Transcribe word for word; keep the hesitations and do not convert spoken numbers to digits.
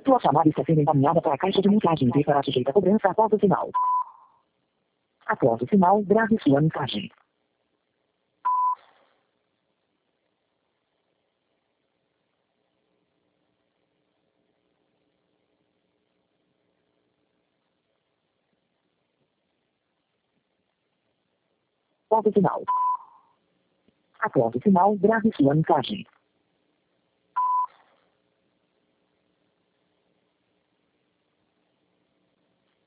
Sua chamada está sendo encaminhada para a caixa de mensagens e será sujeita a cobrança após o sinal. Após o sinal, grave sua mensagem. Após o sinal. Após o sinal, grave sua mensagem.